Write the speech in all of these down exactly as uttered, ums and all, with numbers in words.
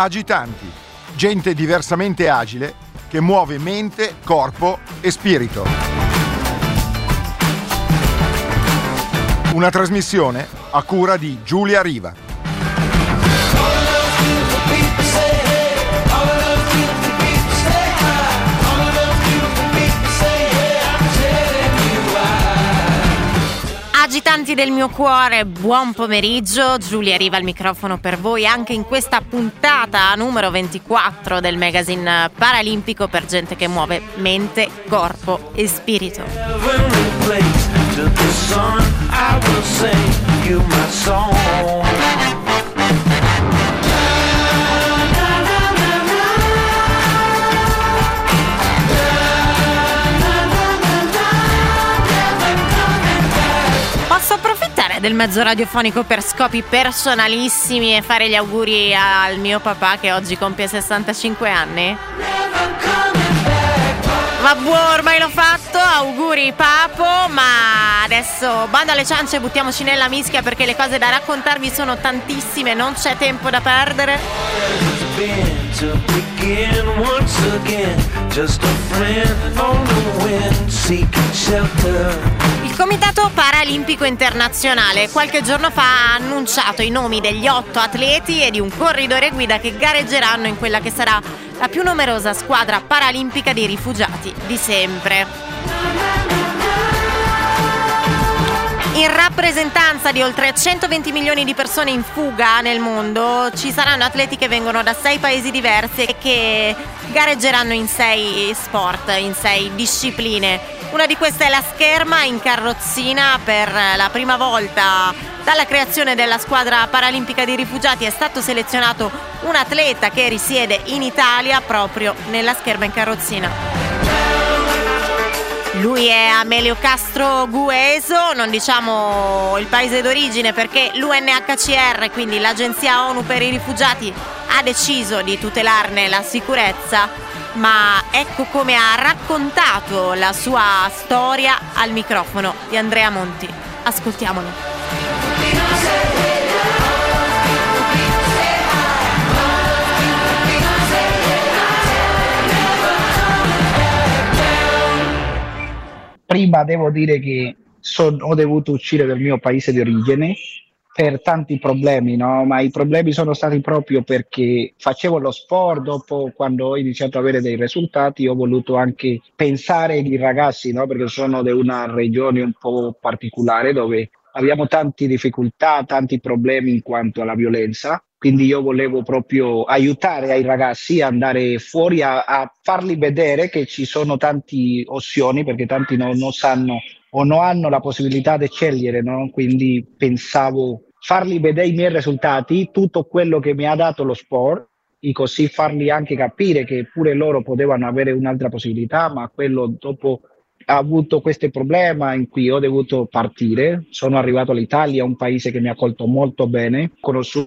Agitanti, gente diversamente agile che muove mente, corpo e spirito. Una trasmissione a cura di Giulia Riva. Agitanti del mio cuore, buon pomeriggio, Giulia Riva al microfono per voi anche in questa puntata numero ventiquattro del magazine paralimpico per gente che muove mente, corpo e spirito. Del mezzo radiofonico per scopi personalissimi e fare gli auguri al mio papà che oggi compie sessantacinque anni. Vabbè, ormai l'ho fatto, auguri papo, ma adesso bando alle ciance e buttiamoci nella mischia perché le cose da raccontarvi sono tantissime, non c'è tempo da perdere. Il Comitato Paralimpico Internazionale qualche giorno fa ha annunciato i nomi degli otto atleti e di un corridore guida che gareggeranno in quella che sarà la più numerosa squadra paralimpica di rifugiati di sempre. In rappresentanza di oltre centoventi milioni di persone in fuga nel mondo ci saranno atleti che vengono da sei paesi diversi e che gareggeranno in sei sport, in sei discipline. Una di queste è la scherma in carrozzina. Per la prima volta dalla creazione della squadra paralimpica di rifugiati è stato selezionato un atleta che risiede in Italia proprio nella scherma in carrozzina. Lui è Amelio Castro Gueso, non diciamo il paese d'origine perché l'U N H C R, quindi l'Agenzia ONU per i rifugiati, ha deciso di tutelarne la sicurezza, ma ecco come ha raccontato la sua storia al microfono di Andrea Monti. Ascoltiamolo. Prima devo dire che son, ho dovuto uscire dal mio paese di origine per tanti problemi, no? Ma i problemi sono stati proprio perché facevo lo sport, dopo quando ho iniziato ad avere dei risultati ho voluto anche pensare ai ragazzi, no? Perché sono di una regione un po' particolare dove abbiamo tante difficoltà, tanti problemi in quanto alla violenza. Quindi io volevo proprio aiutare ai ragazzi a andare fuori, a, a farli vedere che ci sono tante opzioni, perché tanti non, non sanno o non hanno la possibilità di scegliere, no? Quindi pensavo farli vedere i miei risultati, tutto quello che mi ha dato lo sport, e così farli anche capire che pure loro potevano avere un'altra possibilità, ma quello dopo ha avuto questo problema in cui ho dovuto partire. Sono arrivato all'Italia, un paese che mi ha accolto molto bene, ho conosciuto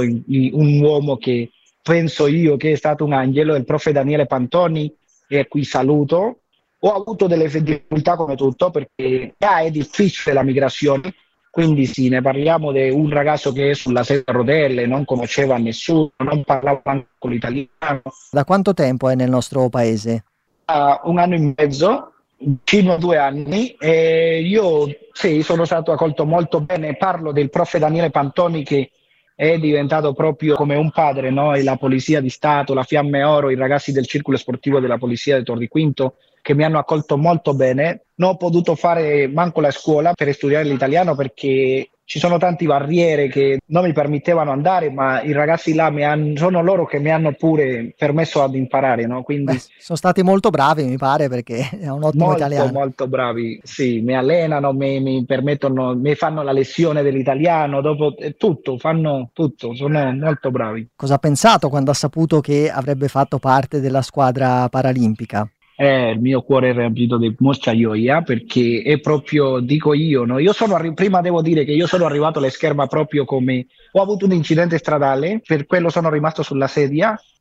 un uomo che penso io che è stato un angelo, il prof Daniele Pantoni, e qui saluto. Ho avuto delle difficoltà come tutto perché ah, è difficile la migrazione, quindi sì, ne parliamo di un ragazzo che è sulla sedia a rotelle, non conosceva nessuno, non parlava manco l'italiano. Da quanto tempo è nel nostro paese? Uh, un anno e mezzo, fino a due anni, e io sì, sono stato accolto molto bene. Parlo del prof Daniele Pantoni che è diventato proprio come un padre, no? E la Polizia di Stato, la Fiamme Oro, i ragazzi del circolo sportivo della Polizia di Tor di Quinto che mi hanno accolto molto bene. Non ho potuto fare manco la scuola per studiare l'italiano perché ci sono tante barriere che non mi permettevano andare, ma i ragazzi là mi hanno, sono loro che mi hanno pure permesso ad imparare, no? Quindi Beh, sono stati molto bravi, mi pare, perché è un ottimo molto, italiano. Molto bravi, sì, mi allenano, mi, mi permettono, mi fanno la lezione dell'italiano, dopo tutto, fanno tutto, sono molto bravi. Cosa ha pensato quando ha saputo che avrebbe fatto parte della squadra paralimpica? Eh, il mio cuore è riempito di molta gioia perché è proprio, dico io, no? Io sono arri- prima devo dire che io sono arrivato alla scherma proprio come ho avuto un incidente stradale, per quello sono rimasto sulla sedia,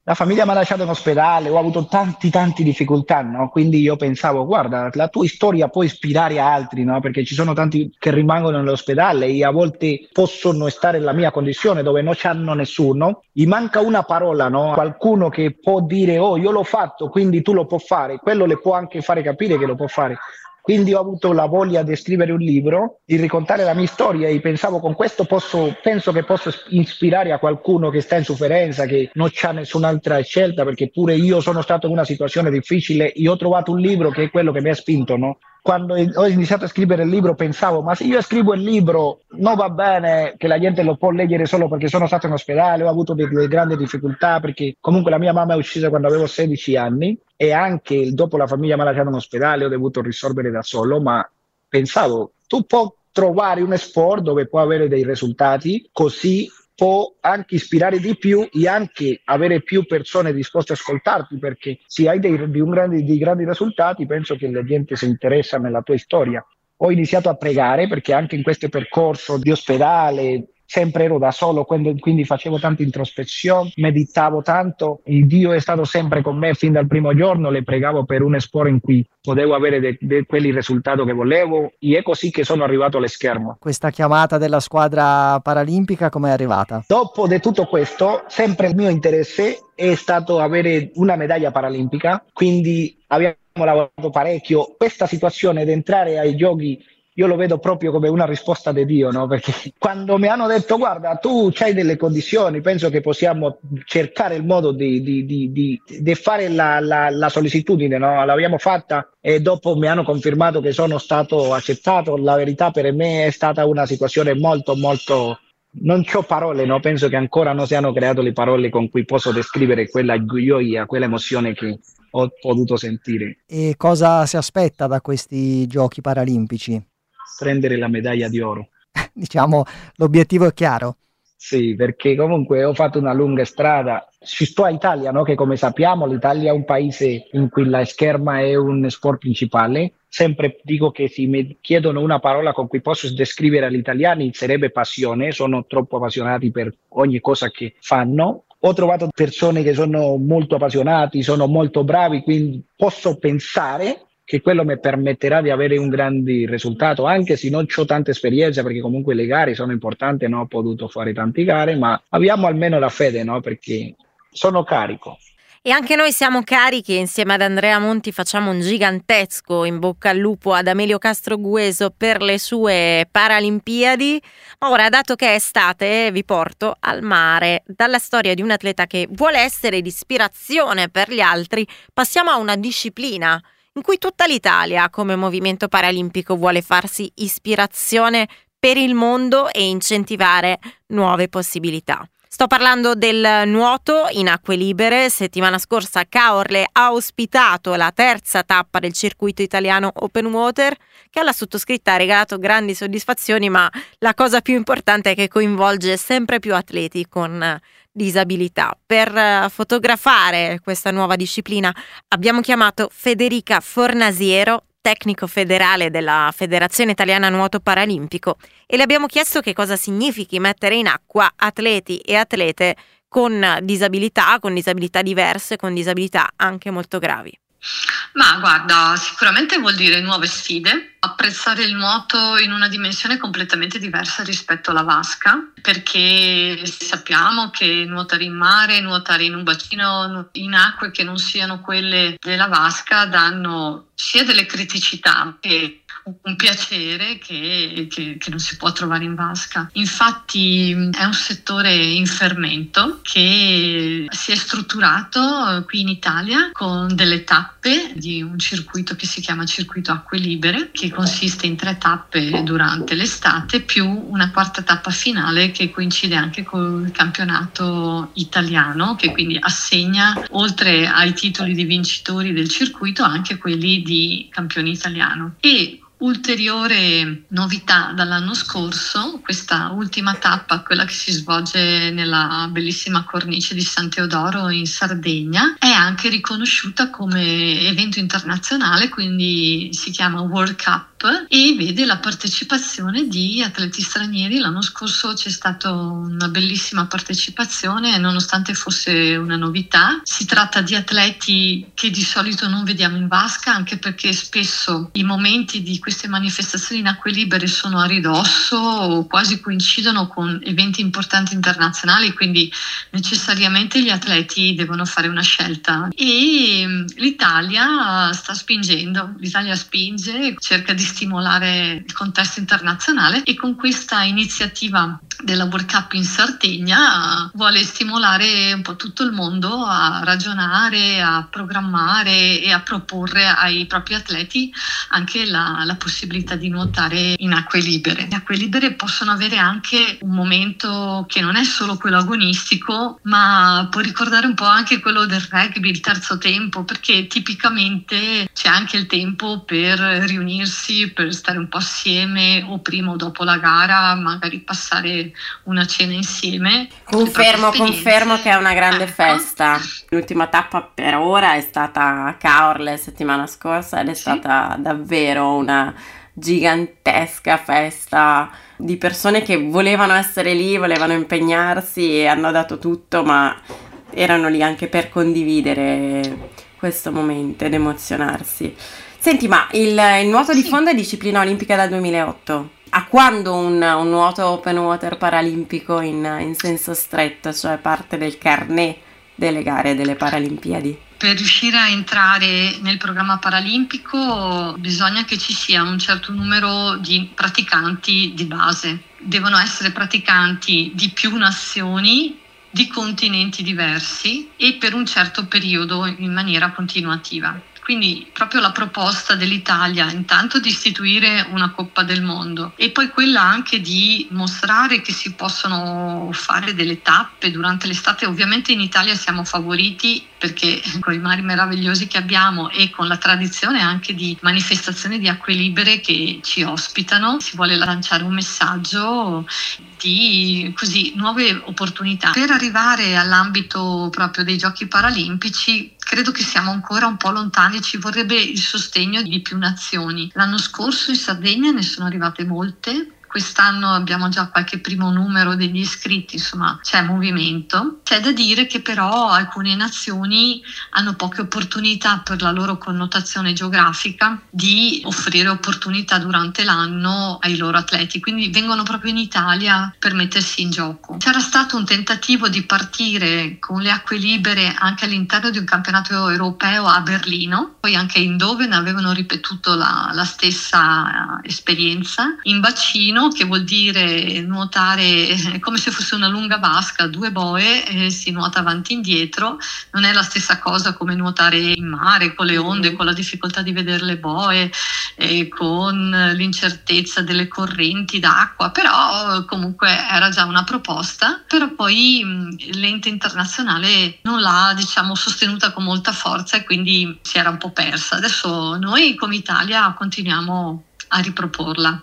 la famiglia mi ha lasciato in ospedale, ho avuto tanti tanti difficoltà, no? Quindi io pensavo, guarda, la tua storia può ispirare altri, no? Perché ci sono tanti che rimangono nell'ospedale e a volte possono stare nella mia condizione dove non c'hanno nessuno, gli manca una parola, no? Qualcuno che può dire, oh, io l'ho fatto, quindi tu lo puoi fare, quello le può anche fare capire che lo può fare. Quindi ho avuto la voglia di scrivere un libro, di raccontare la mia storia e pensavo con questo posso, penso che posso ispirare a qualcuno che sta in sofferenza, che non c'ha nessun'altra scelta, perché pure io sono stato in una situazione difficile e ho trovato un libro che è quello che mi ha spinto, no? Quando ho iniziato a scrivere il libro pensavo, ma se io scrivo il libro non va bene che la gente lo può leggere solo perché sono stato in ospedale, ho avuto delle grandi difficoltà perché comunque la mia mamma è uccisa quando avevo sedici anni e anche dopo la famiglia mi ha lasciato in ospedale, ho dovuto risolvere da solo, ma pensavo, tu puoi trovare un sport dove puoi avere dei risultati, così può anche ispirare di più e anche avere più persone disposte a ascoltarti, perché se hai dei, di un grandi, dei grandi risultati penso che la gente si interessa nella tua storia. Ho iniziato a pregare perché anche in questo percorso di ospedale sempre ero da solo, quindi, quindi facevo tanta introspezione, meditavo tanto e Dio è stato sempre con me fin dal primo giorno, le pregavo per un sport in cui potevo avere de, de quelli risultati che volevo e è così che sono arrivato allo schermo. Questa chiamata della squadra paralimpica come è arrivata? Dopo di tutto questo, sempre il mio interesse è stato avere una medaglia paralimpica, quindi abbiamo lavorato parecchio. Questa situazione di entrare ai giochi io lo vedo proprio come una risposta di Dio, no? Perché quando mi hanno detto guarda tu c'hai delle condizioni, penso che possiamo cercare il modo di, di, di, di, di fare la, la, la sollecitudine, no? L'abbiamo fatta e dopo mi hanno confermato che sono stato accettato. La verità per me è stata una situazione molto molto, non c'ho parole, no? Penso che ancora non si hanno creato le parole con cui posso descrivere quella gioia, quella emozione che ho potuto sentire. E cosa si aspetta da questi giochi paralimpici? Prendere la medaglia di oro. Diciamo, l'obiettivo è chiaro. Sì, perché comunque ho fatto una lunga strada. Ci sto a Italia, no? Che come sappiamo l'Italia è un paese in cui la scherma è un sport principale. Sempre dico che se mi chiedono una parola con cui posso descrivere agli italiani sarebbe passione, sono troppo appassionati per ogni cosa che fanno. Ho trovato persone che sono molto appassionati, sono molto bravi, quindi posso pensare che quello mi permetterà di avere un grande risultato, anche se non ho tanta esperienza, perché comunque le gare sono importanti, non ho potuto fare tante gare, ma abbiamo almeno la fede, no? Perché sono carico. E anche noi siamo carichi e insieme ad Andrea Monti facciamo un gigantesco in bocca al lupo ad Amelio Castro Gueso per le sue Paralimpiadi. Ora, dato che è estate, vi porto al mare. Dalla storia di un atleta che vuole essere di ispirazione per gli altri, passiamo a una disciplina in cui tutta l'Italia, come movimento paralimpico, vuole farsi ispirazione per il mondo e incentivare nuove possibilità. Sto parlando del nuoto in acque libere. Settimana scorsa Caorle ha ospitato la terza tappa del circuito italiano Open Water, che alla sottoscritta ha regalato grandi soddisfazioni, ma la cosa più importante è che coinvolge sempre più atleti con disabilità. Per fotografare questa nuova disciplina abbiamo chiamato Federica Fornasiero, tecnico federale della Federazione Italiana Nuoto Paralimpico, e le abbiamo chiesto che cosa significhi mettere in acqua atleti e atlete con disabilità, con disabilità diverse, con disabilità anche molto gravi. Ma guarda, sicuramente vuol dire nuove sfide, apprezzare il nuoto in una dimensione completamente diversa rispetto alla vasca, perché sappiamo che nuotare in mare, nuotare in un bacino, in acque che non siano quelle della vasca danno sia delle criticità che un piacere che, che, che non si può trovare in vasca. Infatti è un settore in fermento che si è strutturato qui in Italia con delle tappe di un circuito che si chiama Circuito Acque Libere, che consiste in tre tappe durante l'estate più una quarta tappa finale che coincide anche con il campionato italiano, che quindi assegna oltre ai titoli di vincitori del circuito anche quelli di campione italiano. E ulteriore novità dall'anno scorso, questa ultima tappa, quella che si svolge nella bellissima cornice di San Teodoro in Sardegna, è anche riconosciuta come evento internazionale, quindi si chiama World Cup Cup e vede la partecipazione di atleti stranieri. L'anno scorso c'è stata una bellissima partecipazione, nonostante fosse una novità. Si tratta di atleti che di solito non vediamo in vasca, anche perché spesso i momenti di queste manifestazioni in acque libere sono a ridosso o quasi coincidono con eventi importanti internazionali, quindi necessariamente gli atleti devono fare una scelta. E l'Italia sta spingendo, l'Italia spinge, cerca di stimolare il contesto internazionale e con questa iniziativa della World Cup in Sardegna vuole stimolare un po' tutto il mondo a ragionare, a programmare e a proporre ai propri atleti anche la, la possibilità di nuotare in acque libere. Le acque libere possono avere anche un momento che non è solo quello agonistico, ma può ricordare un po' anche quello del rugby, il terzo tempo, perché tipicamente c'è anche il tempo per riunirsi, per stare un po' assieme o prima o dopo la gara, magari passare una cena insieme. Confermo, confermo che è una grande ecco. festa. L'ultima tappa per ora è stata a Caorle settimana scorsa ed è Sì. stata davvero una gigantesca festa di persone che volevano essere lì, volevano impegnarsi e hanno dato tutto, ma erano lì anche per condividere questo momento ed emozionarsi. Senti, ma il, il nuoto di Sì. fondo è disciplina olimpica dal duemilaotto. A quando un, un nuoto open water paralimpico in, in senso stretto, cioè parte del carnet delle gare delle Paralimpiadi? Per riuscire a entrare nel programma paralimpico bisogna che ci sia un certo numero di praticanti di base. Devono essere praticanti di più nazioni, di continenti diversi e per un certo periodo in maniera continuativa. Quindi proprio la proposta dell'Italia intanto di istituire una Coppa del Mondo e poi quella anche di mostrare che si possono fare delle tappe durante l'estate. Ovviamente in Italia siamo favoriti perché con i mari meravigliosi che abbiamo e con la tradizione anche di manifestazioni di acque libere che ci ospitano, si vuole lanciare un messaggio di così nuove opportunità. Per arrivare all'ambito proprio dei Giochi Paralimpici credo che siamo ancora un po' lontani, ci vorrebbe il sostegno di più nazioni. L'anno scorso in Sardegna ne sono arrivate molte. Quest'anno abbiamo già qualche primo numero degli iscritti, insomma c'è movimento. C'è da dire che però alcune nazioni hanno poche opportunità per la loro connotazione geografica di offrire opportunità durante l'anno ai loro atleti, quindi vengono proprio in Italia per mettersi in gioco. C'era stato un tentativo di partire con le acque libere anche all'interno di un campionato europeo a Berlino, poi anche in Doven avevano ripetuto la, la stessa esperienza in bacino, che vuol dire nuotare come se fosse una lunga vasca, due boe, eh, si nuota avanti e indietro. Non è la stessa cosa come nuotare in mare con le onde, con la difficoltà di vedere le boe, eh, con l'incertezza delle correnti d'acqua, però comunque era già una proposta, però poi mh, l'ente internazionale non l'ha, diciamo, sostenuta con molta forza e quindi si era un po' persa. Adesso noi come Italia continuiamo a riproporla.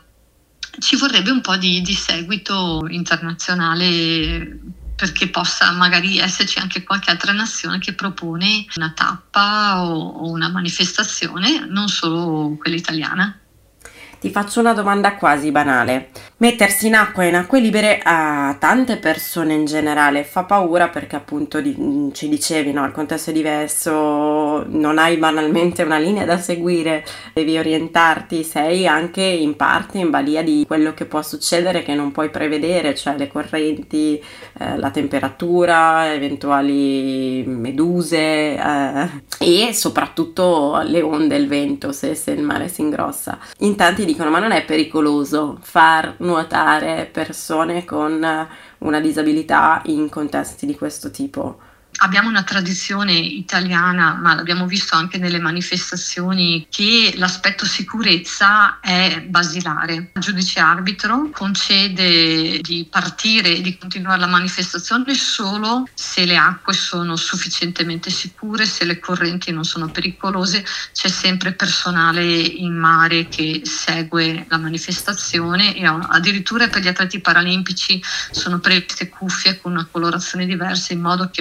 Ci vorrebbe un po' di, di seguito internazionale perché possa magari esserci anche qualche altra nazione che propone una tappa o, o una manifestazione, non solo quella italiana. Ti faccio una domanda quasi banale. Mettersi in acqua e in acque libere a tante persone in generale fa paura perché appunto di, ci dicevi, no? Il contesto è diverso, non hai banalmente una linea da seguire, devi orientarti, sei anche in parte in balia di quello che può succedere che non puoi prevedere, cioè le correnti, eh, la temperatura, eventuali meduse eh, e soprattutto le onde, il vento se, se il mare si ingrossa. In tanti dicono ma non è pericoloso far nuotare persone con una disabilità in contesti di questo tipo? Abbiamo una tradizione italiana, ma l'abbiamo visto anche nelle manifestazioni, che l'aspetto sicurezza è basilare. Il giudice arbitro concede di partire e di continuare la manifestazione solo se le acque sono sufficientemente sicure, se le correnti non sono pericolose. C'è sempre personale in mare che segue la manifestazione e addirittura per gli atleti paralimpici sono previste cuffie con una colorazione diversa in modo che possano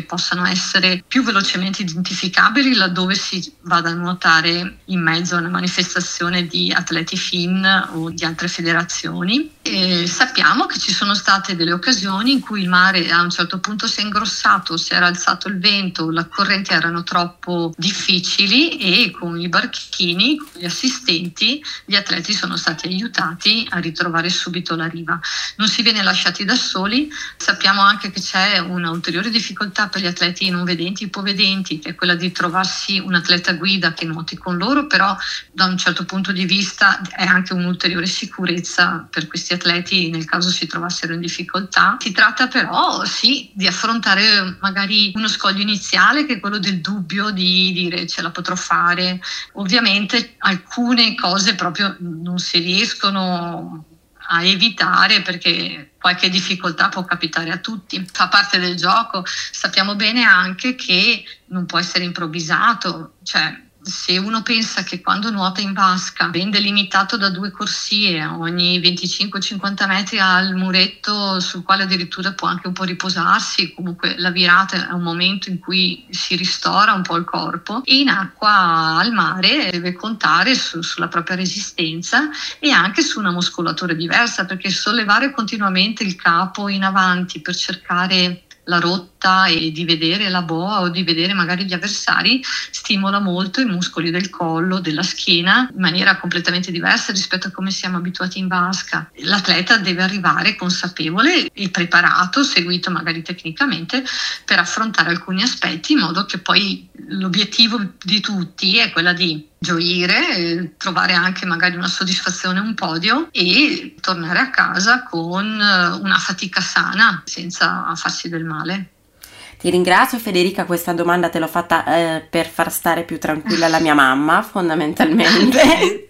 devono essere più velocemente identificabili laddove si vada a nuotare in mezzo a una manifestazione di atleti F I N o di altre federazioni. E sappiamo che ci sono state delle occasioni in cui il mare a un certo punto si è ingrossato, si era alzato il vento, le correnti erano troppo difficili e con i barchini, con gli assistenti, gli atleti sono stati aiutati a ritrovare subito la riva. Non si viene lasciati da soli. Sappiamo anche che c'è una ulteriore difficoltà per gli atleti non vedenti, ipovedenti, che è quella di trovarsi un atleta guida che nuoti con loro, però da un certo punto di vista è anche un'ulteriore sicurezza per questi atleti nel caso si trovassero in difficoltà. Si tratta però sì di affrontare magari uno scoglio iniziale che è quello del dubbio di dire ce la potrò fare. Ovviamente alcune cose proprio non si riescono a evitare perché qualche difficoltà può capitare a tutti, fa parte del gioco. Sappiamo bene anche che non può essere improvvisato, cioè se uno pensa che quando nuota in vasca ben delimitato da due corsie ogni venticinque cinquanta metri al muretto sul quale addirittura può anche un po' riposarsi, comunque la virata è un momento in cui si ristora un po' il corpo, e in acqua al mare deve contare su, sulla propria resistenza e anche su una muscolatura diversa, perché sollevare continuamente il capo in avanti per cercare la rotta e di vedere la boa o di vedere magari gli avversari stimola molto i muscoli del collo, della schiena in maniera completamente diversa rispetto a come siamo abituati in vasca. L'atleta deve arrivare consapevole e preparato, seguito magari tecnicamente, per affrontare alcuni aspetti in modo che poi l'obiettivo di tutti è quella di gioire, trovare anche magari una soddisfazione, un podio e tornare a casa con una fatica sana senza farsi del male. Ti ringrazio Federica, questa domanda te l'ho fatta eh, per far stare più tranquilla la mia mamma fondamentalmente.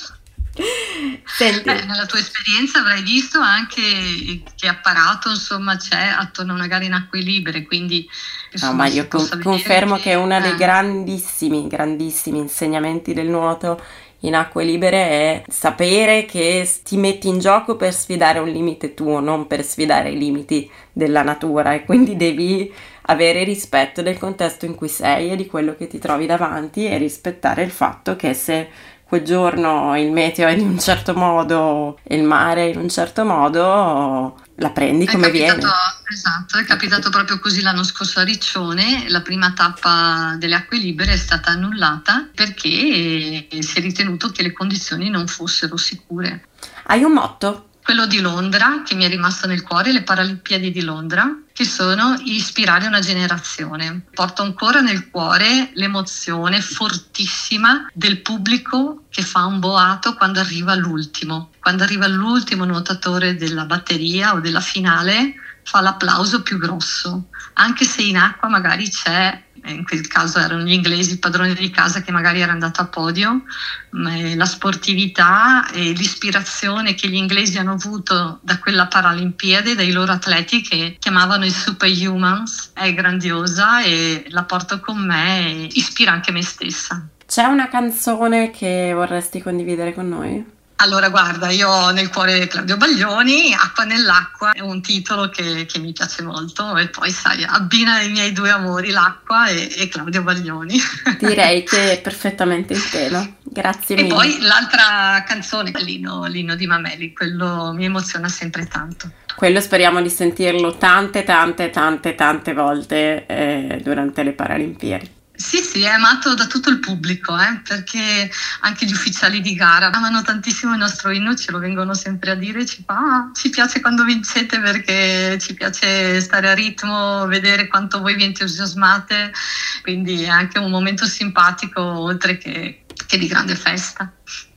Senti. Eh, nella tua esperienza avrai visto anche che apparato insomma c'è attorno a una gara in acque libere, quindi no, ma io con- confermo che, che uno eh. dei grandissimi grandissimi insegnamenti del nuoto in acque libere è sapere che ti metti in gioco per sfidare un limite tuo, non per sfidare i limiti della natura, e quindi devi avere rispetto del contesto in cui sei e di quello che ti trovi davanti e rispettare il fatto che se quel giorno il meteo è di un certo modo e il mare in un certo modo la prendi come è capitato, viene. Esatto, è capitato proprio così l'anno scorso a Riccione. La prima tappa delle acque libere è stata annullata perché si è ritenuto che le condizioni non fossero sicure. Hai un motto? Quello di Londra, che mi è rimasto nel cuore, le Paralimpiadi di Londra, che sono ispirare una generazione. Porto ancora nel cuore l'emozione fortissima del pubblico che fa un boato quando arriva l'ultimo. Quando arriva l'ultimo nuotatore della batteria o della finale, fa l'applauso più grosso, anche se in acqua magari c'è, in quel caso erano gli inglesi, il padrone di casa che magari era andato a podio, ma la sportività e l'ispirazione che gli inglesi hanno avuto da quella Paralimpiade, dai loro atleti che chiamavano i Superhumans, è grandiosa e la porto con me e ispira anche me stessa. C'è una canzone che vorresti condividere con noi? Allora guarda, io ho nel cuore Claudio Baglioni, Acqua nell'acqua è un titolo che, che mi piace molto e poi sai, abbina i miei due amori, l'acqua e, e Claudio Baglioni. Direi che è perfettamente in tema, grazie mille. E poi l'altra canzone, l'inno, l'inno di Mameli, quello mi emoziona sempre tanto. Quello speriamo di sentirlo tante tante tante tante volte eh, durante le Paralimpiadi. Sì, sì, è amato da tutto il pubblico, eh, perché anche gli ufficiali di gara amano tantissimo il nostro inno, ce lo vengono sempre a dire, ci, fa, ah, ci piace quando vincete perché ci piace stare a ritmo, vedere quanto voi vi entusiasmate, quindi è anche un momento simpatico oltre che, che di grande festa.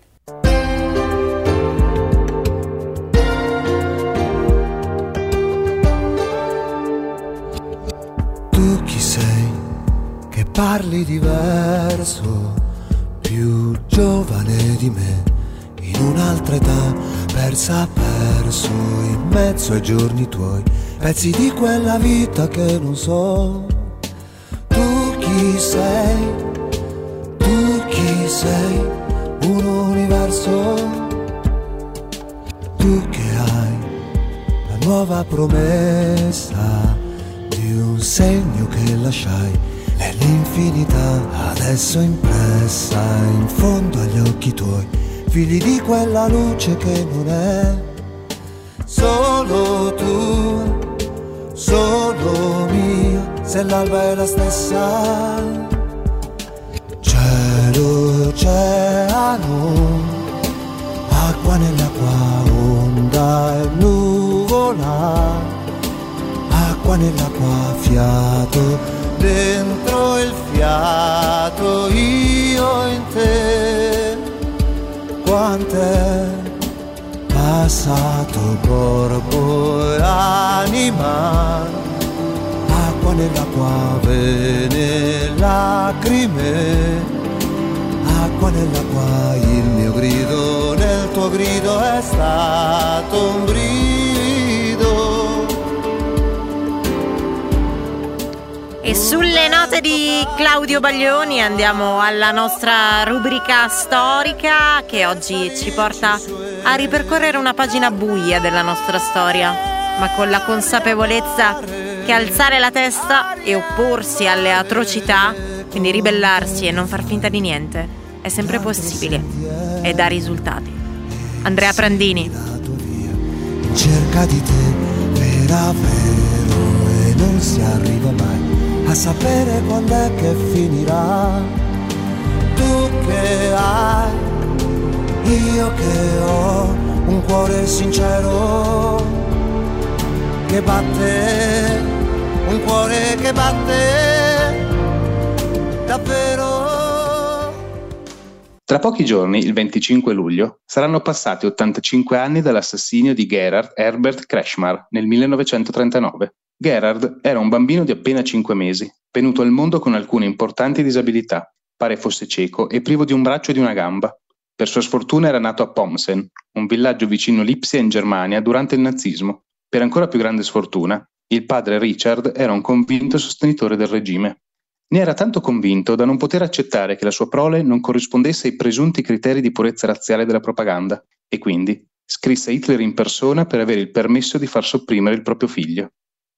Tu chi sei? Che parli diverso, più giovane di me, in un'altra età, persa perso in mezzo ai giorni tuoi, pezzi di quella vita che non so. Tu chi sei? Tu chi sei? Un universo? Tu che hai la nuova promessa di un segno che lasciai nell'infinità, adesso impressa in fondo agli occhi tuoi, figli di quella luce che non è solo tua, solo mia, se l'alba è la stessa. Cielo, oceano, acqua nell'acqua, onda e nuvola, acqua nell'acqua, fiato dentro il fiato, io in te. Quant'è passato corpo e anima, acqua nell'acqua, vene, lacrime, acqua nell'acqua, il mio grido nel tuo grido è stato un brivido. E sulle note di Claudio Baglioni andiamo alla nostra rubrica storica, che oggi ci porta a ripercorrere una pagina buia della nostra storia, ma con la consapevolezza che alzare la testa e opporsi alle atrocità, quindi ribellarsi e non far finta di niente, è sempre possibile e dà risultati. Andrea Prandini. In cerca di te, vera vero, e non si arriva mai a sapere quando è che finirà. Tu che hai, io che ho un cuore sincero che batte, un cuore che batte davvero. Tra pochi giorni, il venticinque luglio, saranno passati ottantacinque anni dall'assassinio di Gerhard Herbert Kretschmar nel millenovecentotrentanove. Gerhard era un bambino di appena cinque mesi, venuto al mondo con alcune importanti disabilità. Pare fosse cieco e privo di un braccio e di una gamba. Per sua sfortuna era nato a Pomsen, un villaggio vicino Lipsia in Germania, durante il nazismo. Per ancora più grande sfortuna, il padre Richard era un convinto sostenitore del regime. Ne era tanto convinto da non poter accettare che la sua prole non corrispondesse ai presunti criteri di purezza razziale della propaganda, e quindi scrisse a Hitler in persona per avere il permesso di far sopprimere il proprio figlio.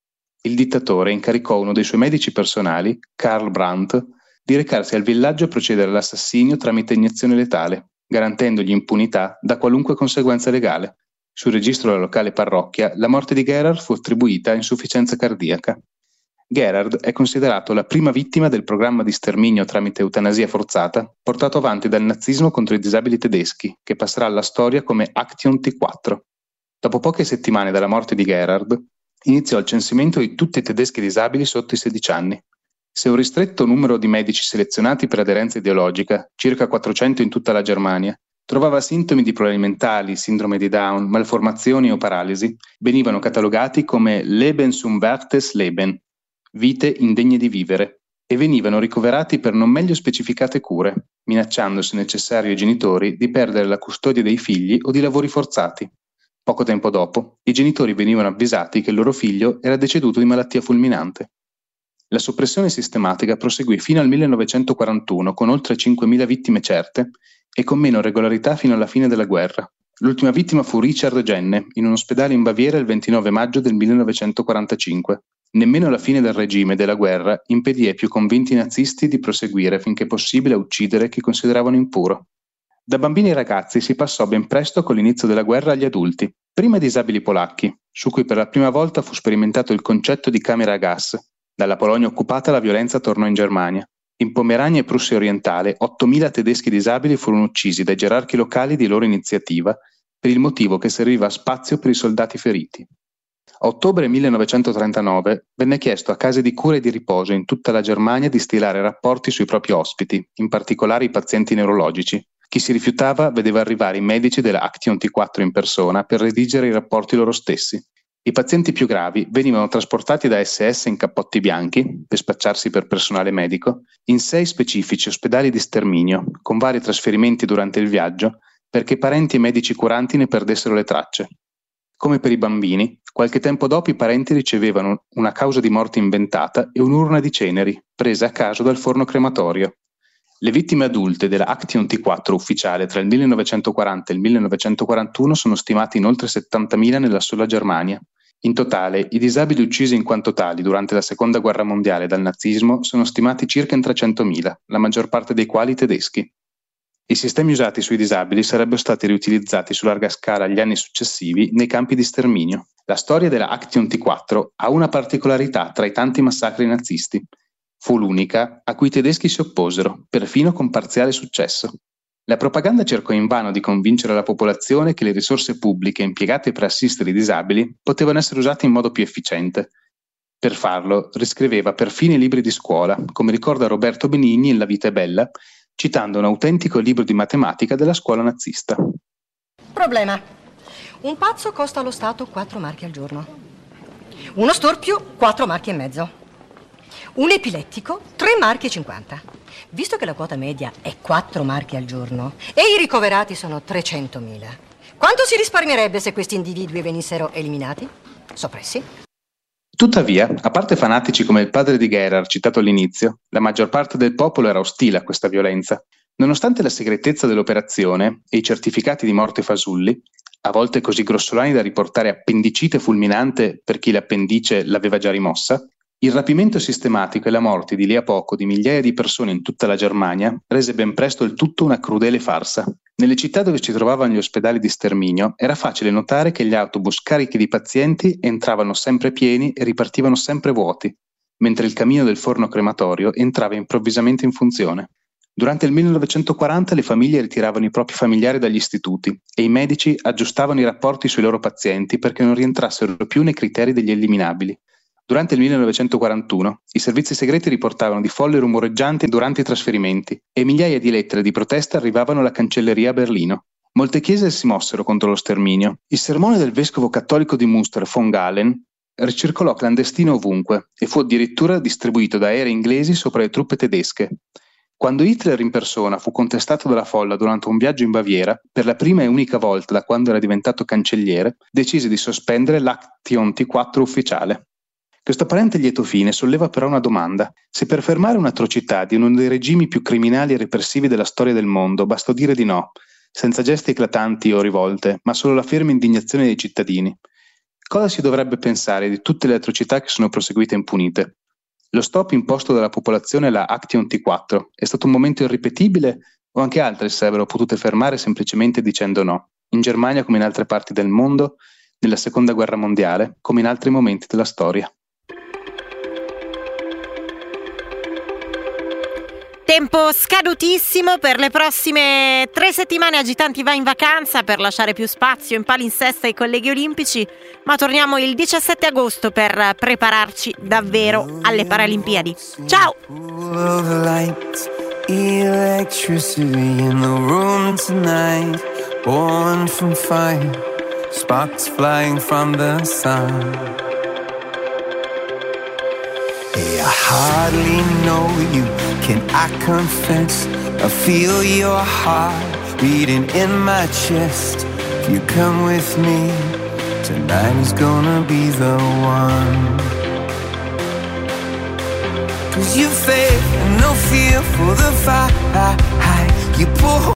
Il dittatore incaricò uno dei suoi medici personali, Karl Brandt, di recarsi al villaggio e procedere all'assassinio tramite iniezione letale, garantendogli impunità da qualunque conseguenza legale. Sul registro della locale parrocchia, la morte di Gerhard fu attribuita a insufficienza cardiaca. Gerhard è considerato la prima vittima del programma di sterminio tramite eutanasia forzata portato avanti dal nazismo contro i disabili tedeschi, che passerà alla storia come Action T quattro. Dopo poche settimane dalla morte di Gerhard, iniziò il censimento di tutti i tedeschi disabili sotto i sedici anni. Se un ristretto numero di medici selezionati per aderenza ideologica, circa quattrocento in tutta la Germania, trovava sintomi di problemi mentali, sindrome di Down, malformazioni o paralisi, venivano catalogati come Lebensunwertes Leben, vite indegne di vivere, e venivano ricoverati per non meglio specificate cure, minacciando se necessario ai genitori di perdere la custodia dei figli o di lavori forzati. Poco tempo dopo, i genitori venivano avvisati che il loro figlio era deceduto di malattia fulminante. La soppressione sistematica proseguì fino al millenovecentoquarantuno con oltre cinquemila vittime certe e con meno regolarità fino alla fine della guerra. L'ultima vittima fu Richard Genne, in un ospedale in Baviera il ventinove maggio del millenovecentoquarantacinque. Nemmeno la fine del regime e della guerra impedì ai più convinti nazisti di proseguire finché possibile a uccidere chi consideravano impuro. Da bambini e ragazzi si passò ben presto con l'inizio della guerra agli adulti, prima i disabili polacchi, su cui per la prima volta fu sperimentato il concetto di camera a gas. Dalla Polonia occupata la violenza tornò in Germania. In Pomerania e Prussia orientale, ottomila tedeschi disabili furono uccisi dai gerarchi locali di loro iniziativa per il motivo che serviva spazio per i soldati feriti. A ottobre millenovecentotrentanove venne chiesto a case di cura e di riposo in tutta la Germania di stilare rapporti sui propri ospiti, in particolare i pazienti neurologici. Chi si rifiutava vedeva arrivare i medici della Action T quattro in persona per redigere i rapporti loro stessi. I pazienti più gravi venivano trasportati da S S in cappotti bianchi, per spacciarsi per personale medico, in sei specifici ospedali di sterminio, con vari trasferimenti durante il viaggio, perché parenti e medici curanti ne perdessero le tracce. Come per i bambini, qualche tempo dopo i parenti ricevevano una causa di morte inventata e un'urna di ceneri, presa a caso dal forno crematorio. Le vittime adulte della Action T quattro ufficiale tra il millenovecentoquaranta e il millenovecentoquarantuno sono stimate in oltre settantamila nella sola Germania. In totale, i disabili uccisi in quanto tali durante la Seconda Guerra Mondiale dal nazismo sono stimati circa in trecentomila, la maggior parte dei quali tedeschi. I sistemi usati sui disabili sarebbero stati riutilizzati su larga scala agli anni successivi nei campi di sterminio. La storia della Action T quattro ha una particolarità tra i tanti massacri nazisti. Fu l'unica a cui i tedeschi si opposero, perfino con parziale successo. La propaganda cercò invano di convincere la popolazione che le risorse pubbliche impiegate per assistere i disabili potevano essere usate in modo più efficiente. Per farlo, riscriveva perfino i libri di scuola, come ricorda Roberto Benigni in La vita è bella, citando un autentico libro di matematica della scuola nazista. Problema. Un pazzo costa allo Stato quattro marchi al giorno. Uno storpio, quattro marchi e mezzo. Un epilettico, tre marchi e cinquanta. Visto che la quota media è quattro marchi al giorno e i ricoverati sono trecentomila, quanto si risparmierebbe se questi individui venissero eliminati? Soppressi? Tuttavia, a parte fanatici come il padre di Gerhard citato all'inizio, la maggior parte del popolo era ostile a questa violenza. Nonostante la segretezza dell'operazione e i certificati di morte fasulli, a volte così grossolani da riportare appendicite fulminante per chi l'appendice l'aveva già rimossa, il rapimento sistematico e la morte di lì a poco di migliaia di persone in tutta la Germania rese ben presto il tutto una crudele farsa. Nelle città dove si trovavano gli ospedali di sterminio era facile notare che gli autobus carichi di pazienti entravano sempre pieni e ripartivano sempre vuoti, mentre il camino del forno crematorio entrava improvvisamente in funzione. Durante il millenovecentoquaranta le famiglie ritiravano i propri familiari dagli istituti e i medici aggiustavano i rapporti sui loro pazienti perché non rientrassero più nei criteri degli eliminabili. Durante il millenovecentoquarantuno i servizi segreti riportavano di folle rumoreggianti durante i trasferimenti e migliaia di lettere di protesta arrivavano alla cancelleria a Berlino. Molte chiese si mossero contro lo sterminio. Il sermone del vescovo cattolico di Münster von Galen ricircolò clandestino ovunque e fu addirittura distribuito da aerei inglesi sopra le truppe tedesche. Quando Hitler in persona fu contestato dalla folla durante un viaggio in Baviera, per la prima e unica volta da quando era diventato cancelliere, decise di sospendere l'Action T quattro ufficiale. Questo apparente lieto fine solleva però una domanda. Se per fermare un'atrocità di uno dei regimi più criminali e repressivi della storia del mondo bastò dire di no, senza gesti eclatanti o rivolte, ma solo la ferma indignazione dei cittadini, cosa si dovrebbe pensare di tutte le atrocità che sono proseguite impunite? Lo stop imposto dalla popolazione alla Action T quattro è stato un momento irripetibile o anche altre si sarebbero potute fermare semplicemente dicendo no, in Germania come in altre parti del mondo, nella Seconda Guerra Mondiale, come in altri momenti della storia? Tempo scadutissimo, per le prossime tre settimane Agitanti va in vacanza per lasciare più spazio in palinsesta ai colleghi olimpici, ma torniamo il diciassette agosto per prepararci davvero alle Paralimpiadi. Ciao! Hey, I hardly know you, can I confess? I feel your heart beating in my chest. If you come with me, tonight is gonna be the one. Cause you faith and no fear for the fight. You pull